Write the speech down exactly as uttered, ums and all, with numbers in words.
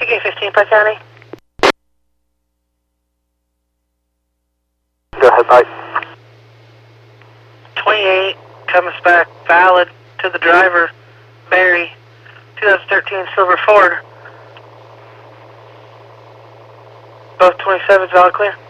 K fifteen, Pike County. Go ahead, Pike. twenty-eight comes back valid to the driver, Barry, twenty thirteen Silver Ford. Both twenty-sevens valid clear.